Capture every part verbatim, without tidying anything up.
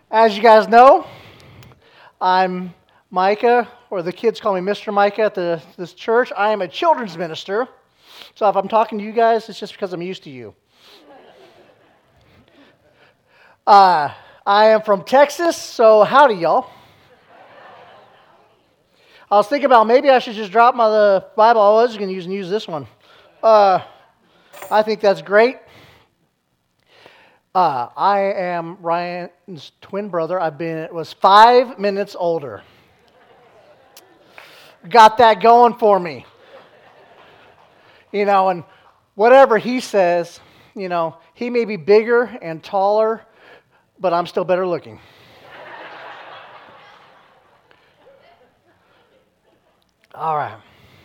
As you guys know, I'm Micah, or the kids call me Mister Micah at the, this church. I am a children's minister, so if I'm talking to you guys, it's just because I'm used to you. Uh, I am from Texas, so howdy, y'all. I was thinking about maybe I should just drop my the Bible I was going to use and use this one. Uh, I think that's great. Uh, I am Ryan's twin brother. I've been was five minutes older. Got that going for me. You know, and whatever he says, you know, he may be bigger and taller, but I'm still better looking. All right.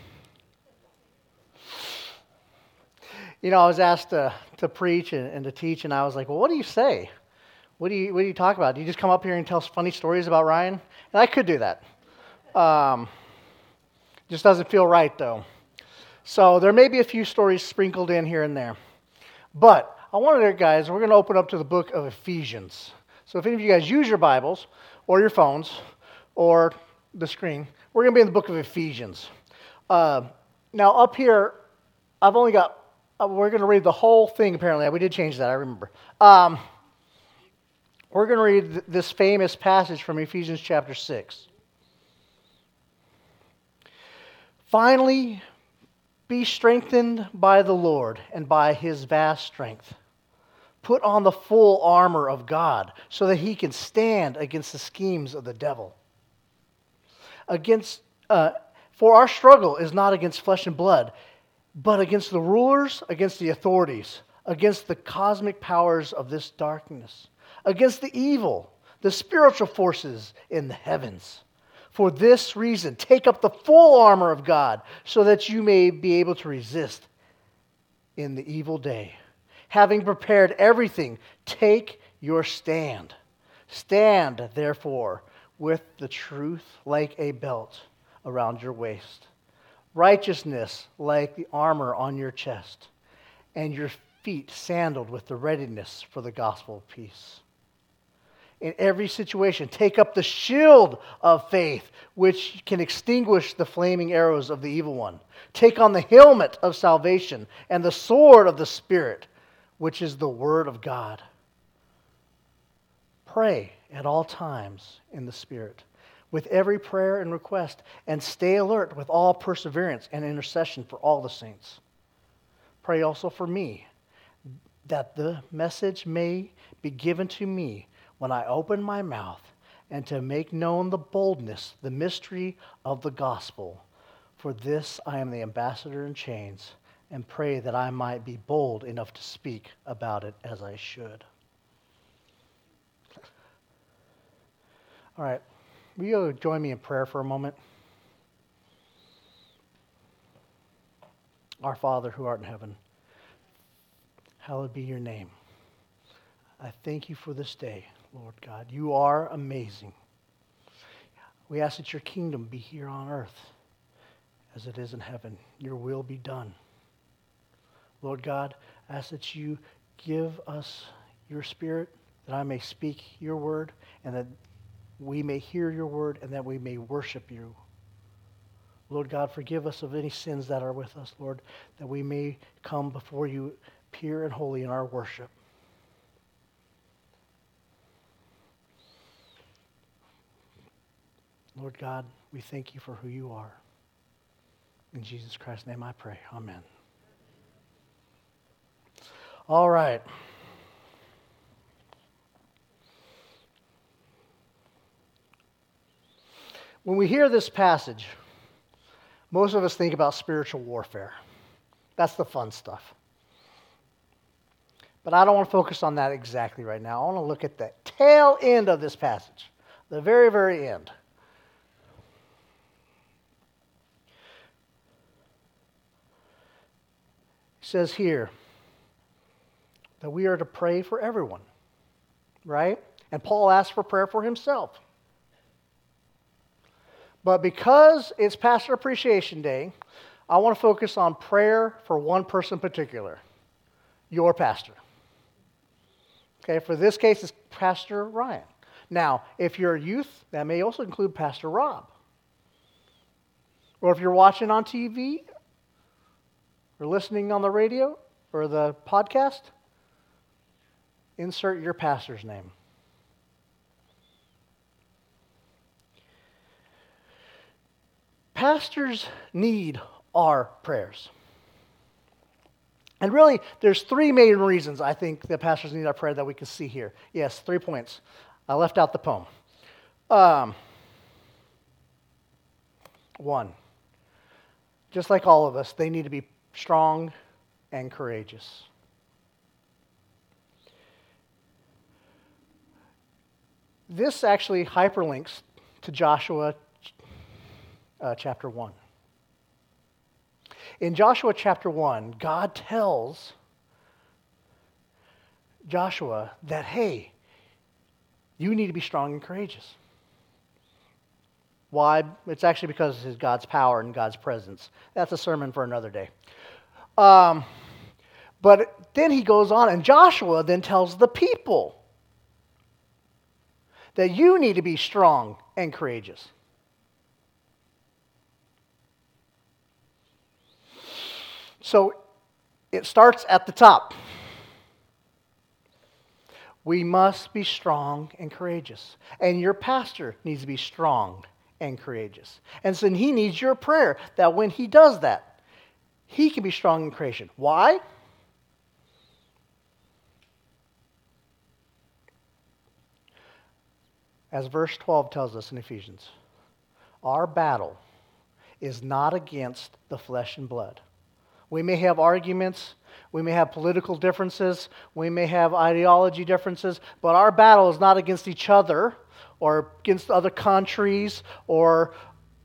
You know, I was asked to, to preach and, and to teach, and I was like, well, what do you say? What do you what do you talk about? Do you just come up here and tell funny stories about Ryan? And I could do that. Um, just doesn't feel right, though. So there may be a few stories sprinkled in here and there. But I wanted to, guys, we're going to open up to the book of Ephesians. So if any of you guys use your Bibles or your phones or the screen, we're going to be in the book of Ephesians. Uh, now, up here, I've only got Uh, we're going to read the whole thing, apparently. We did change that, I remember. Um, we're going to read th- this famous passage from Ephesians chapter six. Finally, be strengthened by the Lord and by his vast strength. Put on the full armor of God so that he can stand against the schemes of the devil. Against, uh, for our struggle is not against flesh and blood, but against the rulers, against the authorities, against the cosmic powers of this darkness, against the evil, the spiritual forces in the heavens. For this reason, take up the full armor of God so that you may be able to resist in the evil day. Having prepared everything, take your stand. Stand, therefore, with the truth like a belt around your waist, righteousness like the armor on your chest, and your feet sandaled with the readiness for the gospel of peace. In every situation, take up the shield of faith, which can extinguish the flaming arrows of the evil one. Take on the helmet of salvation and the sword of the Spirit, which is the word of God. Pray at all times in the Spirit, with every prayer and request, and stay alert with all perseverance and intercession for all the saints. Pray also for me, that the message may be given to me when I open my mouth, and to make known the boldness, the mystery of the gospel. For this I am the ambassador in chains, and pray that I might be bold enough to speak about it as I should. All right. Will you join me in prayer for a moment? Our Father who art in heaven, hallowed be your name. I thank you for this day, Lord God. You are amazing. We ask that your kingdom be here on earth as it is in heaven. Your will be done. Lord God, I ask that you give us your Spirit, that I may speak your word, and that we may hear your word, and that we may worship you. Lord God, forgive us of any sins that are with us, Lord, that we may come before you pure and holy in our worship. Lord God, we thank you for who you are. In Jesus Christ's name I pray. Amen. All right. When we hear this passage, most of us think about spiritual warfare. That's the fun stuff. But I don't want to focus on that exactly right now. I want to look at the tail end of this passage, the very, very end. It says here that we are to pray for everyone, right? And Paul asked for prayer for himself. But because it's Pastor Appreciation Day, I want to focus on prayer for one person in particular, your pastor. Okay, for this case, it's Pastor Ryan. Now, if you're a youth, that may also include Pastor Rob. Or if you're watching on T V, or listening on the radio, or the podcast, insert your pastor's name. Pastors need our prayers. And really, there's three main reasons I think that pastors need our prayer that we can see here. Yes, three points. I left out the poem. Um, one, just like all of us, they need to be strong and courageous. This actually hyperlinks to Joshua uh, chapter one. In Joshua chapter one, God tells Joshua that, hey, you need to be strong and courageous. Why? It's actually because of God's power and God's presence. That's a sermon for another day. Um, but then he goes on, and Joshua then tells the people that you need to be strong and courageous. So it starts at the top. We must be strong and courageous. And your pastor needs to be strong and courageous. And so he needs your prayer that when he does that, he can be strong and courageous. Why? As verse twelve tells us in Ephesians, our battle is not against the flesh and blood. We may have arguments, we may have political differences, we may have ideology differences, but our battle is not against each other or against other countries or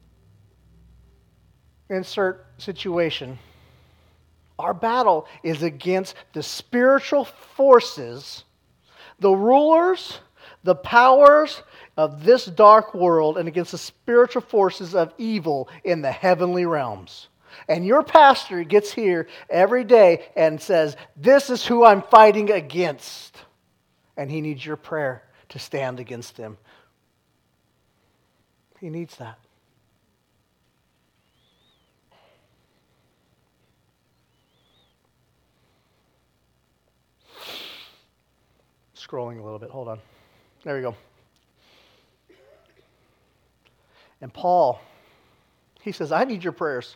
insert situation. Our battle is against the spiritual forces, the rulers, the powers of this dark world, and against the spiritual forces of evil in the heavenly realms. And your pastor gets here every day and says, this is who I'm fighting against. And he needs your prayer to stand against them. He needs that. Scrolling a little bit. Hold on. There we go. And Paul, he says, I need your prayers.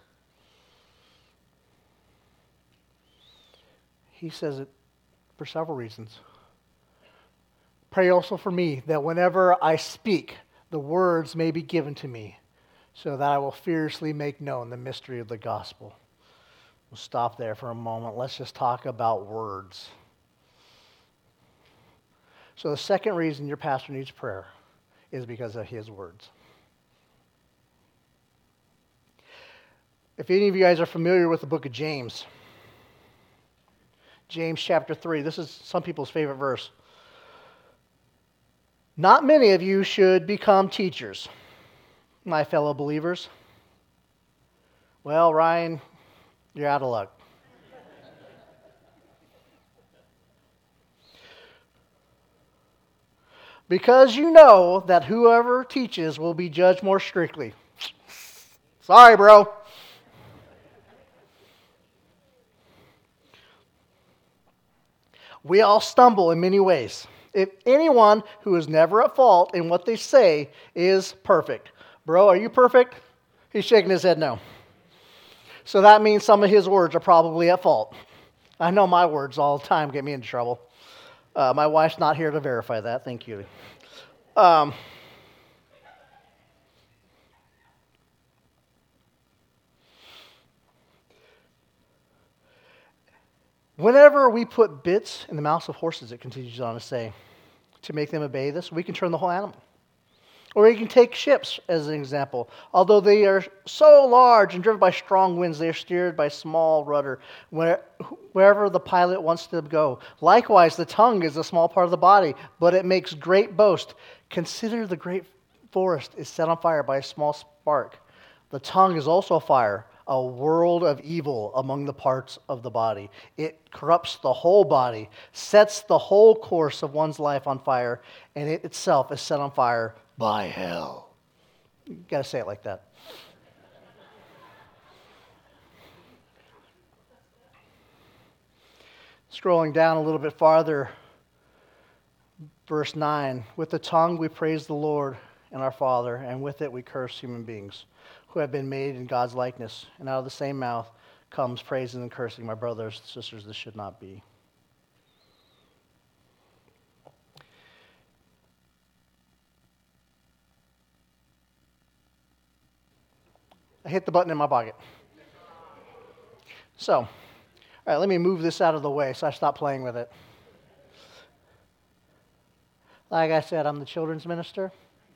He says it for several reasons. Pray also for me that whenever I speak, the words may be given to me, so that I will fiercely make known the mystery of the gospel. We'll stop there for a moment. Let's just talk about words. So the second reason your pastor needs prayer is because of his words. If any of you guys are familiar with the book of James, James chapter three, this is some people's favorite verse. Not many of you should become teachers, my fellow believers. Well, Ryan, you're out of luck. Because you know that whoever teaches will be judged more strictly. Sorry, bro. We all stumble in many ways. If anyone who is never at fault in what they say is perfect. Bro, are you perfect? He's shaking his head no. So that means some of his words are probably at fault. I know my words all the time get me into trouble. Uh, my wife's not here to verify that. Thank you. Um, Whenever we put bits in the mouths of horses, it continues on to say, to make them obey this, we can turn the whole animal. Or we can take ships as an example. Although they are so large and driven by strong winds, they are steered by a small rudder where, wherever the pilot wants to go. Likewise, the tongue is a small part of the body, but it makes great boast. Consider the great forest is set on fire by a small spark. The tongue is also fire, a world of evil among the parts of the body. It corrupts the whole body, sets the whole course of one's life on fire, and it itself is set on fire by hell. You got to say it like that. Scrolling down a little bit farther, verse nine, with the tongue we praise the Lord and our Father, and with it we curse human beings who have been made in God's likeness. And out of the same mouth comes praising and cursing. My brothers and sisters, this should not be. I hit the button in my pocket. So, all right, let me move this out of the way so I stop playing with it. Like I said, I'm the children's minister.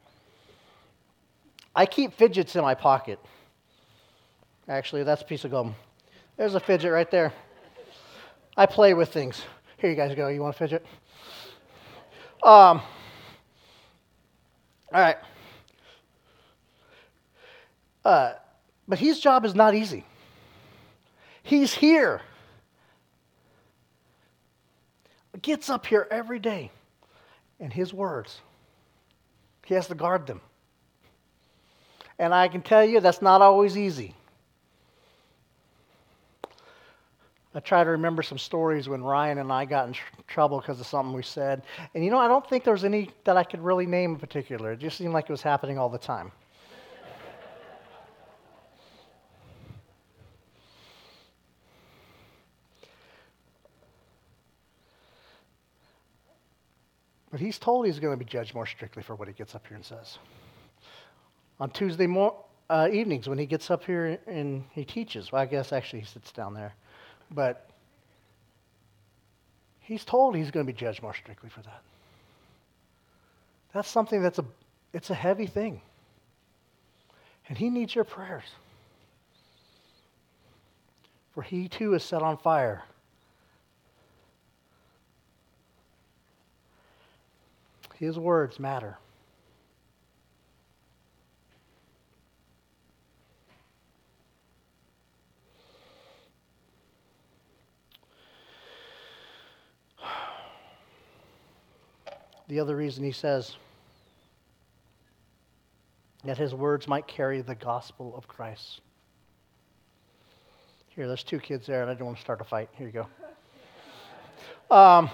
I keep fidgets in my pocket. Actually, that's a piece of gum. There's a fidget right there. I play with things. Here you guys go. You want a fidget? Um. All right. Uh, but his job is not easy. He's here. Gets up here every day. And his words, he has to guard them. And I can tell you that's not always easy. I try to remember some stories when Ryan and I got in tr- trouble because of something we said. And you know, I don't think there was any that I could really name in particular. It just seemed like it was happening all the time. But he's told he's going to be judged more strictly for what he gets up here and says. On Tuesday mo- uh, evenings when he gets up here and he teaches, well, I guess actually he sits down there, but he's told he's going to be judged more strictly for that. That's something that's a, it's a heavy thing. And he needs your prayers. For he too is set on fire. His words matter. The other reason he says that his words might carry the gospel of Christ. Here, there's two kids there, and I don't want to start a fight. Here you go. Um,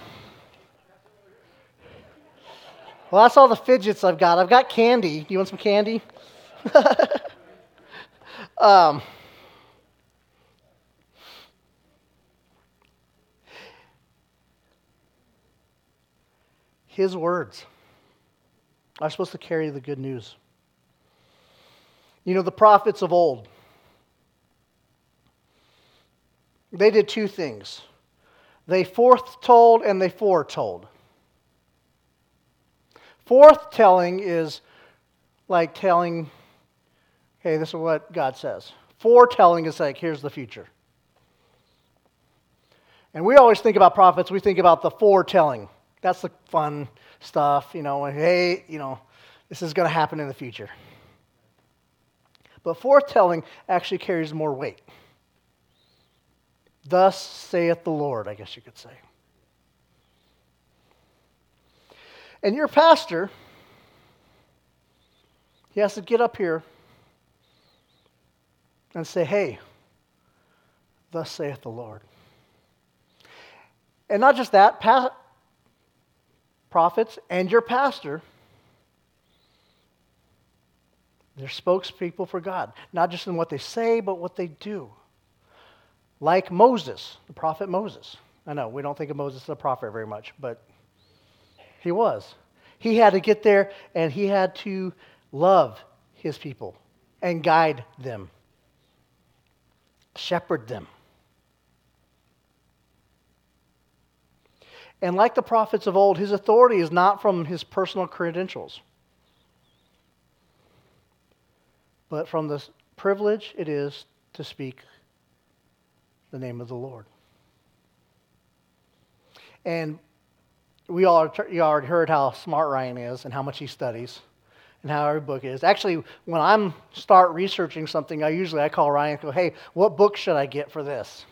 well, that's all the fidgets I've got. I've got candy. Do you want some candy? um, his words are supposed to carry the good news. You know, the prophets of old, they did two things. They foretold and they foretold. Forthtelling is like telling, hey, this is what God says. Foretelling is like, here's the future. And we always think about prophets, we think about the foretelling. That's the fun stuff, you know, and hey, you know, this is going to happen in the future. But foretelling actually carries more weight. Thus saith the Lord, I guess you could say. And your pastor, he has to get up here and say, hey, thus saith the Lord. And not just that, pa- prophets and your pastor, they're spokespeople for God. Not just in what they say, but what they do. Like Moses, the prophet Moses. I know, we don't think of Moses as a prophet very much, but he was. He had to get there and he had to love his people and guide them, shepherd them. And like the prophets of old, his authority is not from his personal credentials, but from the privilege it is to speak the name of the Lord. And we all you already heard how smart Ryan is and how much he studies. and how every book is. Actually, when I'm start researching something, I usually I call Ryan and go, hey, what book should I get for this?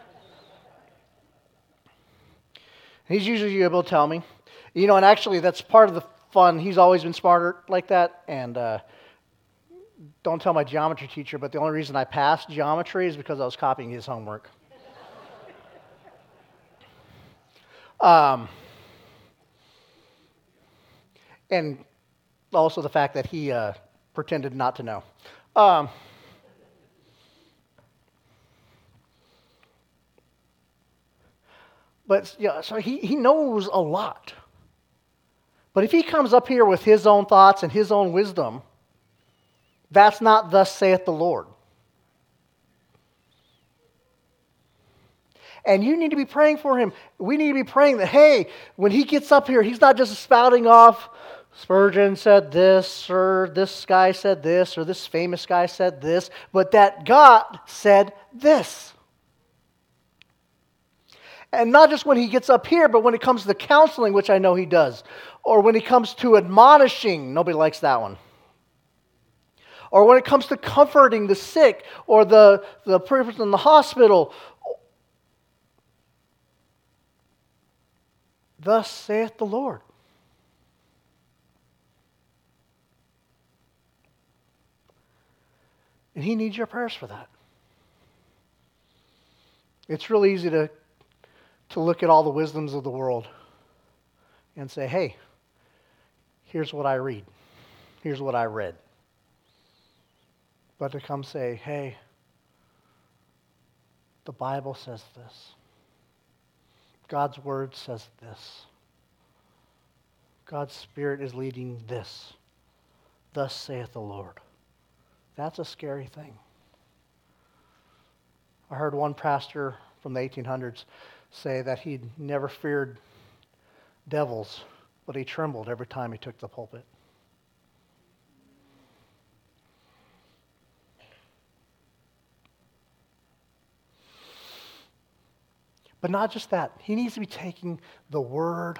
He's usually able to tell me. You know, and actually that's part of the fun. He's always been smarter like that, and uh, don't tell my geometry teacher, but the only reason I passed geometry is because I was copying his homework. um, and also the fact that he uh, pretended not to know. Um, but yeah, so he, he knows a lot. But if he comes up here with his own thoughts and his own wisdom, that's not thus saith the Lord. And you need to be praying for him. We need to be praying that, hey, when he gets up here, he's not just spouting off, Spurgeon said this, or this guy said this, or this famous guy said this, but that God said this. And not just when he gets up here, but when it comes to counseling, which I know he does. Or when it comes to admonishing, nobody likes that one. Or when it comes to comforting the sick, or the, the person in the hospital. Thus saith the Lord. And he needs your prayers for that. It's really easy to to look at all the wisdoms of the world and say, hey, here's what I read. Here's what I read. But to come say, hey, the Bible says this. God's Word says this. God's Spirit is leading this. Thus saith the Lord. That's a scary thing. I heard one pastor from the eighteen hundreds say that he'd never feared devils, but he trembled every time he took the pulpit. But not just that. He needs to be taking the word,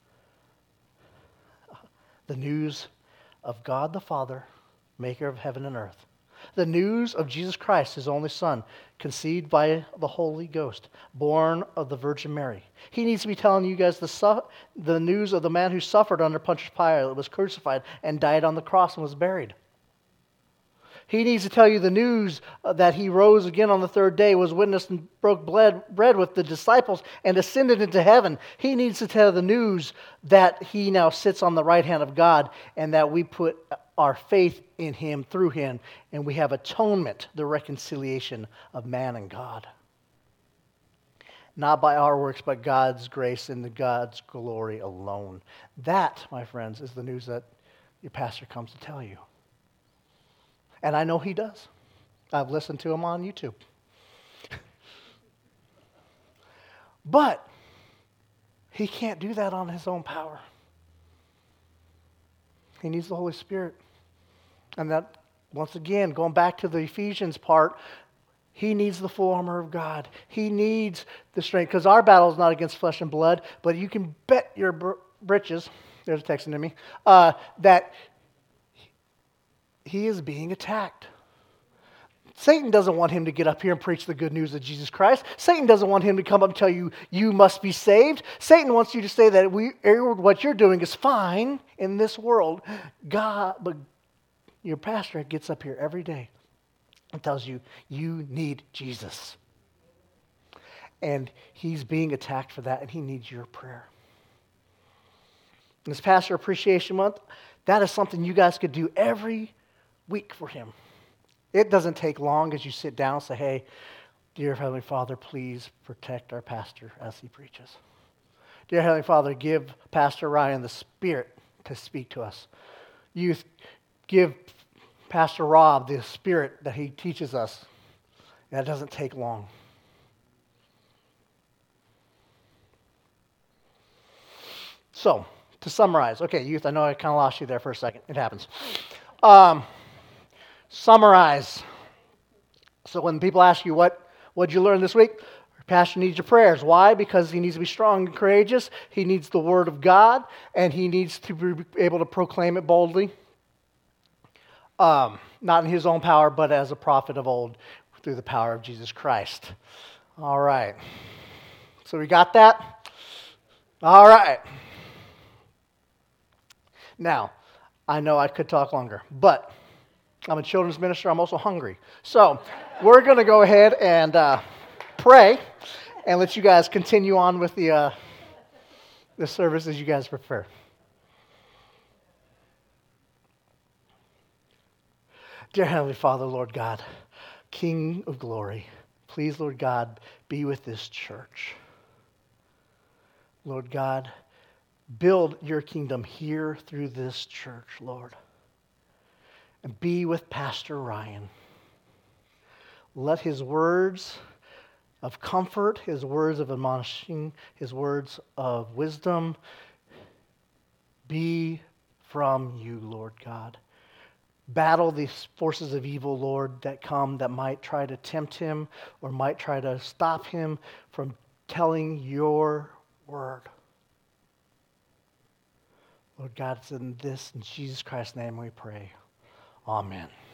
the news of God the Father, maker of heaven and earth. The news of Jesus Christ, his only Son, conceived by the Holy Ghost, born of the Virgin Mary. He needs to be telling you guys the, su- the news of the man who suffered under Pontius Pilate, was crucified, and died on the cross and was buried. He needs to tell you the news that he rose again on the third day, was witnessed and broke bread with the disciples, and ascended into heaven. He needs to tell the news that he now sits on the right hand of God, and that we put our faith in him through him, and we have atonement, the reconciliation of man and God. Not by our works, but God's grace and the God's glory alone. That, my friends, is the news that your pastor comes to tell you. And I know he does. I've listened to him on YouTube. But he can't do that on his own power. He needs the Holy Spirit. And that, once again, going back to the Ephesians part, he needs the full armor of God. He needs the strength. Because our battle is not against flesh and blood, but you can bet your br- britches, there's a texting to me, uh, that he is being attacked. Satan doesn't want him to get up here and preach the good news of Jesus Christ. Satan doesn't want him to come up and tell you, you must be saved. Satan wants you to say that we, what you're doing is fine in this world. God, but your pastor gets up here every day and tells you, you need Jesus. And he's being attacked for that, and he needs your prayer. This Pastor Appreciation Month, that is something you guys could do every week for him. It doesn't take long as you sit down and say, hey, dear Heavenly Father, please protect our pastor as he preaches. Dear Heavenly Father, give Pastor Ryan the Spirit to speak to us. Youth, give Pastor Rob the Spirit that he teaches us. That doesn't take long. So, to summarize, okay, youth, I know I kind of lost you there for a second. It happens. Um, summarize. So when people ask you, what what did you learn this week? Your pastor needs your prayers. Why? Because he needs to be strong and courageous. He needs the Word of God, and he needs to be able to proclaim it boldly. Um, not in his own power, but as a prophet of old, through the power of Jesus Christ. All right. So we got that? All right. Now, I know I could talk longer, but I'm a children's minister. I'm also hungry. So we're going to go ahead and uh, pray and let you guys continue on with the, uh, the service as you guys prefer. Dear Heavenly Father, Lord God, King of glory, please, Lord God, be with this church. Lord God, build your kingdom here through this church, Lord. And be with Pastor Ryan. Let his words of comfort, his words of admonishing, his words of wisdom be from you, Lord God. Battle these forces of evil, Lord, that come that might try to tempt him or might try to stop him from telling your word. Lord God, it's in this, in Jesus Christ's name we pray. Amen.